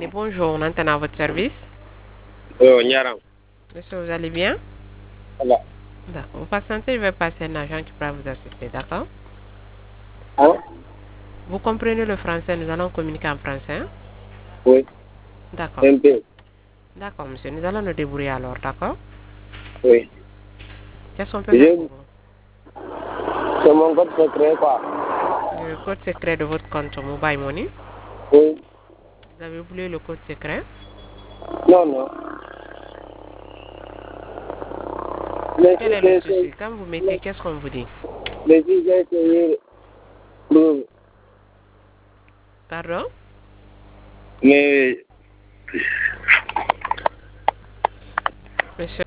cabinet. Bonjour, on entend à votre service. Nyaram. Monsieur, vous allez bien? Voilà. D'accord. Vous patientez, je vais passer un agent qui pourra vous assister, d'accord? Hein? Vous comprenez le français, nous allons communiquer en français, hein? Oui, D'accord. un peu. D'accord, monsieur, nous allons nous débrouiller alors, d'accord? Oui. Qu'est-ce qu'on peut faire pour Je, vous? c'est mon code secret, quoi. Le code secret de votre compte Mobile Money. Oui. Vous avez oublié le code secret? Non, non. Mais Quel si est le j'ai souci? essayé, Quand vous mettez, qu'est-ce qu'on vous dit? mais si j'ai essayé, pour- Pardon? mais Monsieur?